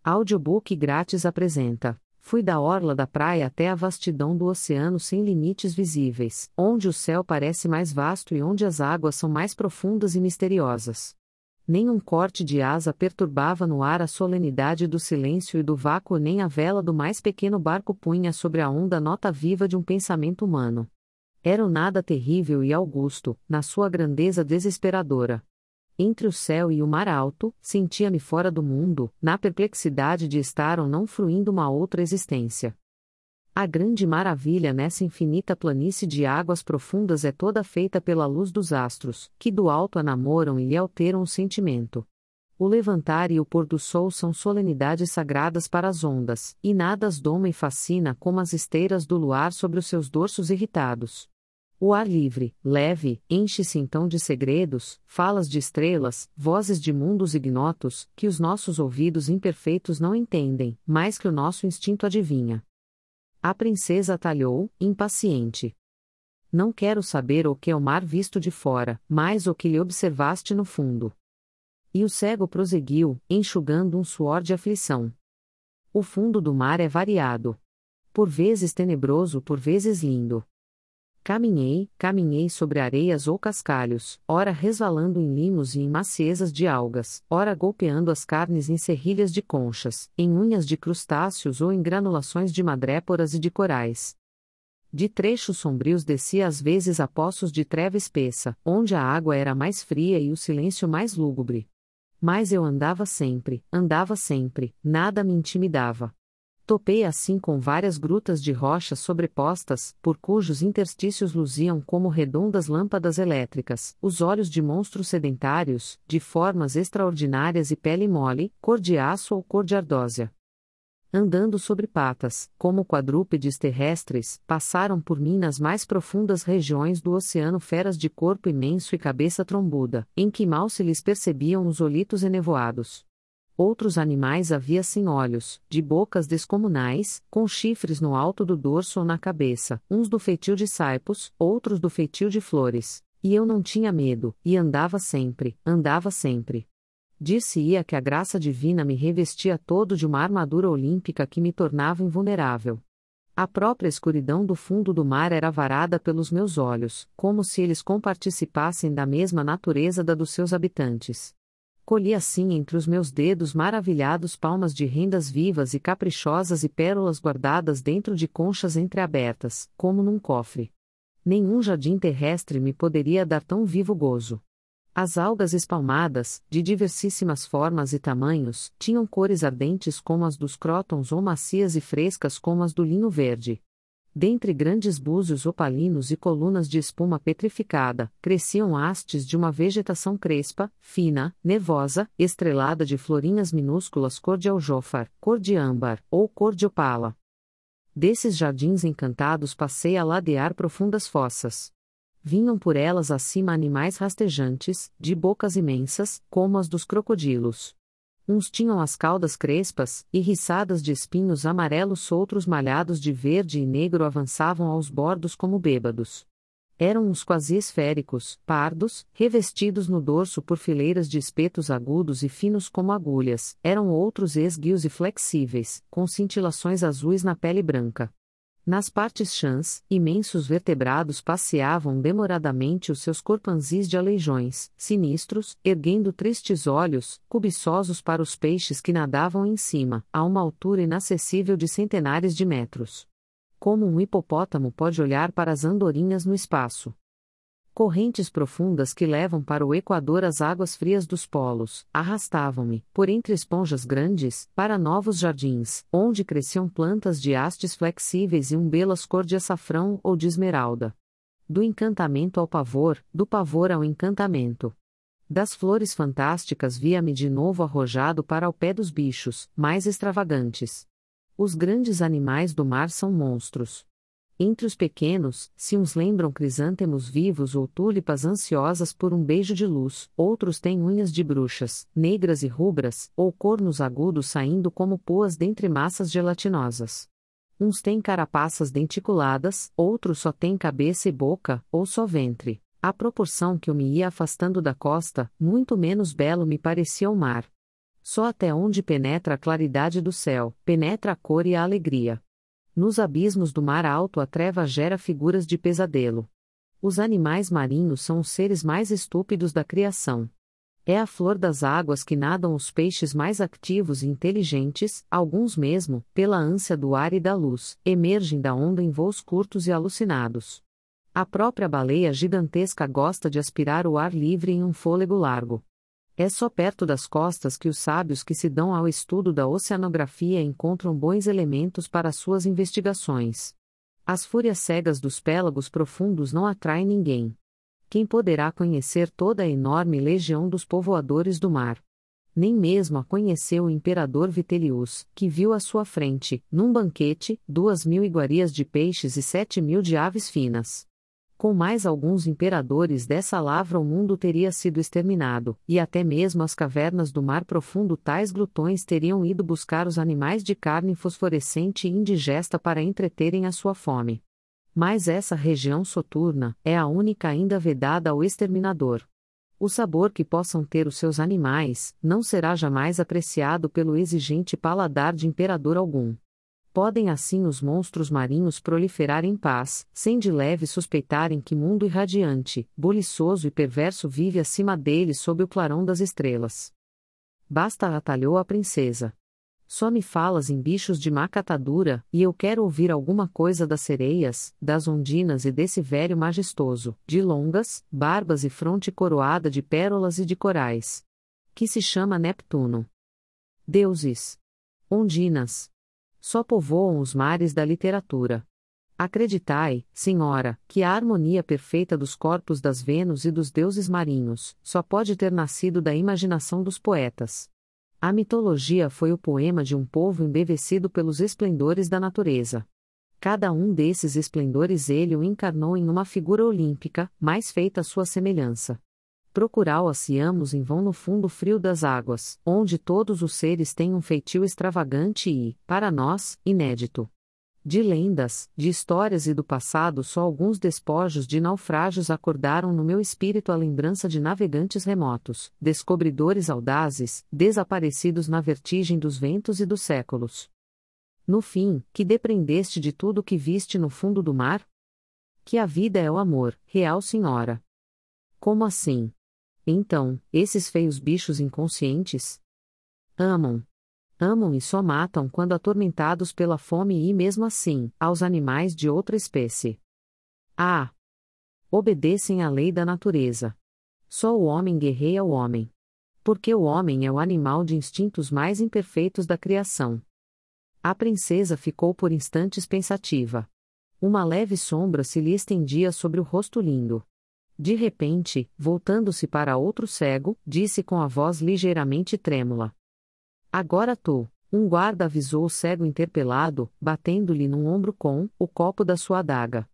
Audiobook grátis apresenta: Fui da orla da praia até a vastidão do oceano sem limites visíveis, onde o céu parece mais vasto e onde as águas são mais profundas e misteriosas. Nenhum corte de asa perturbava no ar a solenidade do silêncio e do vácuo, nem a vela do mais pequeno barco punha sobre a onda nota viva de um pensamento humano. Era o nada terrível e augusto, na sua grandeza desesperadora. Entre o céu e o mar alto, sentia-me fora do mundo, na perplexidade de estar ou não fruindo uma outra existência. A grande maravilha nessa infinita planície de águas profundas é toda feita pela luz dos astros, que do alto a namoram e lhe alteram o sentimento. O levantar e o pôr do sol são solenidades sagradas para as ondas, e nada as doma e fascina como as esteiras do luar sobre os seus dorsos irritados. O ar livre, leve, enche-se então de segredos, falas de estrelas, vozes de mundos ignotos, que os nossos ouvidos imperfeitos não entendem, mais que o nosso instinto adivinha. A princesa atalhou, impaciente. Não quero saber o que é o mar visto de fora, mas o que lhe observaste no fundo. E o cego prosseguiu, enxugando um suor de aflição. O fundo do mar é variado. Por vezes tenebroso, por vezes lindo. Caminhei sobre areias ou cascalhos, ora resvalando em limos e em maciezas de algas, ora golpeando as carnes em serrilhas de conchas, em unhas de crustáceos ou em granulações de madréporas e de corais. De trechos sombrios descia às vezes a poços de treva espessa, onde a água era mais fria e o silêncio mais lúgubre. Mas eu andava sempre, nada me intimidava. Topei assim com várias grutas de rochas sobrepostas, por cujos interstícios luziam como redondas lâmpadas elétricas, os olhos de monstros sedentários, de formas extraordinárias e pele mole, cor de aço ou cor de ardósia. Andando sobre patas, como quadrúpedes terrestres, passaram por mim nas mais profundas regiões do oceano feras de corpo imenso e cabeça trombuda, em que mal se lhes percebiam os olitos enevoados. Outros animais havia sem olhos, de bocas descomunais, com chifres no alto do dorso ou na cabeça, uns do feitio de saipos, outros do feitio de flores. E eu não tinha medo, e andava sempre. Dir-se-ia que a graça divina me revestia todo de uma armadura olímpica que me tornava invulnerável. A própria escuridão do fundo do mar era varada pelos meus olhos, como se eles comparticipassem da mesma natureza da dos seus habitantes. Colhi assim entre os meus dedos maravilhados palmas de rendas vivas e caprichosas e pérolas guardadas dentro de conchas entreabertas, como num cofre. Nenhum jardim terrestre me poderia dar tão vivo gozo. As algas espalmadas, de diversíssimas formas e tamanhos, tinham cores ardentes como as dos crótons ou macias e frescas como as do linho verde. Dentre grandes búzios opalinos e colunas de espuma petrificada, cresciam hastes de uma vegetação crespa, fina, nervosa, estrelada de florinhas minúsculas cor de aljôfar, cor de âmbar, ou cor de opala. Desses jardins encantados passei a ladear profundas fossas. Vinham por elas acima animais rastejantes, de bocas imensas, como as dos crocodilos. Uns tinham as caudas crespas, irriçadas de espinhos amarelos, outros malhados de verde e negro avançavam aos bordos como bêbados. Eram uns quase esféricos, pardos, revestidos no dorso por fileiras de espetos agudos e finos como agulhas, eram outros esguios e flexíveis, com cintilações azuis na pele branca. Nas partes chãs, imensos vertebrados passeavam demoradamente os seus corpanzis de aleijões, sinistros, erguendo tristes olhos, cobiçosos para os peixes que nadavam em cima, a uma altura inacessível de centenares de metros. Como um hipopótamo pode olhar para as andorinhas no espaço. Correntes profundas que levam para o Equador as águas frias dos polos, arrastavam-me, por entre esponjas grandes, para novos jardins, onde cresciam plantas de hastes flexíveis e umbelas cor de açafrão ou de esmeralda. Do encantamento ao pavor, do pavor ao encantamento. Das flores fantásticas via-me de novo arrojado para o pé dos bichos, mais extravagantes. Os grandes animais do mar são monstros. Entre os pequenos, se uns lembram crisântemos vivos ou túlipas ansiosas por um beijo de luz, outros têm unhas de bruxas, negras e rubras, ou cornos agudos saindo como puas dentre massas gelatinosas. Uns têm carapaças denticuladas, outros só têm cabeça e boca, ou só ventre. À proporção que eu me ia afastando da costa, muito menos belo me parecia o mar. Só até onde penetra a claridade do céu, penetra a cor e a alegria. Nos abismos do mar alto a treva gera figuras de pesadelo. Os animais marinhos são os seres mais estúpidos da criação. É a flor das águas que nadam os peixes mais ativos e inteligentes, alguns mesmo, pela ânsia do ar e da luz, emergem da onda em voos curtos e alucinados. A própria baleia gigantesca gosta de aspirar o ar livre em um fôlego largo. É só perto das costas que os sábios que se dão ao estudo da oceanografia encontram bons elementos para suas investigações. As fúrias cegas dos pélagos profundos não atraem ninguém. Quem poderá conhecer toda a enorme legião dos povoadores do mar? Nem mesmo a conheceu o imperador Vitellius, que viu à sua frente, num banquete, 2.000 iguarias de peixes e 7.000 de aves finas. Com mais alguns imperadores dessa lavra o mundo teria sido exterminado, e até mesmo as cavernas do mar profundo tais glutões teriam ido buscar os animais de carne fosforescente e indigesta para entreterem a sua fome. Mas essa região soturna é a única ainda vedada ao exterminador. O sabor que possam ter os seus animais não será jamais apreciado pelo exigente paladar de imperador algum. Podem assim os monstros marinhos proliferar em paz, sem de leve suspeitarem que mundo irradiante, buliçoso e perverso vive acima deles sob o clarão das estrelas. Basta, atalhou a princesa. Só me falas em bichos de má catadura, e eu quero ouvir alguma coisa das sereias, das ondinas e desse velho majestoso, de longas, barbas e fronte coroada de pérolas e de corais. Que se chama Neptuno. Deuses. Ondinas. Só povoam os mares da literatura. Acreditai, senhora, que a harmonia perfeita dos corpos das Vênus e dos deuses marinhos só pode ter nascido da imaginação dos poetas. A mitologia foi o poema de um povo embevecido pelos esplendores da natureza. Cada um desses esplendores ele o encarnou em uma figura olímpica, mais feita à sua semelhança. Procurá-lo-á-se-amos em vão no fundo frio das águas, onde todos os seres têm um feitio extravagante e, para nós, inédito. De lendas, de histórias e do passado só alguns despojos de naufrágios acordaram no meu espírito a lembrança de navegantes remotos, descobridores audazes, desaparecidos na vertigem dos ventos e dos séculos. No fim, que depreendeste de tudo o que viste no fundo do mar? Que a vida é o amor, real senhora. Como assim? Então, esses feios bichos inconscientes? Amam. Amam e só matam quando atormentados pela fome e mesmo assim, aos animais de outra espécie. Ah! Obedecem à lei da natureza. Só o homem guerreia o homem. Porque o homem é o animal de instintos mais imperfeitos da criação. A princesa ficou por instantes pensativa. Uma leve sombra se lhe estendia sobre o rosto lindo. De repente, voltando-se para outro cego, disse com a voz ligeiramente trêmula. Agora tu, um guarda avisou o cego interpelado, batendo-lhe num ombro com o copo da sua adaga.